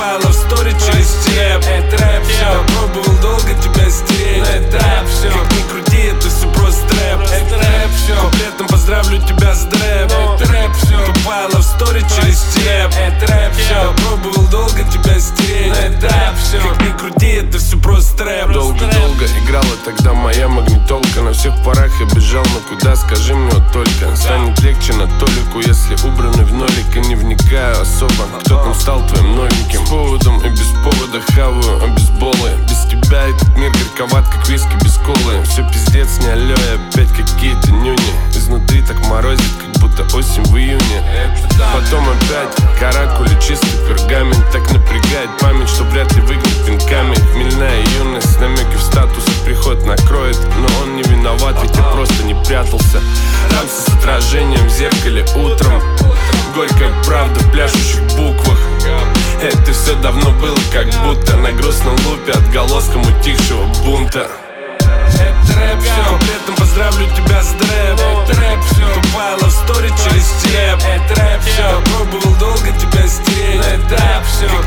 Тупая лавстори через степ. Это рэп, все. Пробовал долго тебя стереть. Это рэп, все. Как ни крути, это все просто рэп. Это рэп, все. Куплетом поздравлю тебя с дрэп. Это рэп, все. Тупая лавстори через степ. Это рэп, все. Пробовал долго тебя стереть. Это рэп, все. Как ни крути, это все просто рэп. Долго-долго играла тогда моя магнитолка. На всех парах я бежал, но куда, скажи мне вот только. Станет легче на толику, если убраны в нолик. И не вникаю особо, кто там стал твоим новеньким. С поводом и без повода хаваю обезболы. Без тебя этот мир горьковат, как виски без колы. Все пиздец, не алё, и опять какие-то нюни. Изнутри так морозит, как будто осень в июне. Потом опять каракули, чистый пергамент. Так напрягает память, что вряд ли выгнет пинками. Хмельная юность, намеки в статус и приход накроет. Но он не виноват, ведь я просто не прятался. Рамся с отражением в зеркале утром. Горькая правда в пляшущих буквах. Это все давно было, как будто на грустном лупе отголоском утихшего бунта. Это рэп, все. Куплетом поздравлю тебя с дрэп. Это рэп, все. Тупая лавстори через степ. Это рэп, все. Пробовал долго тебя стереть. Это рэп, все.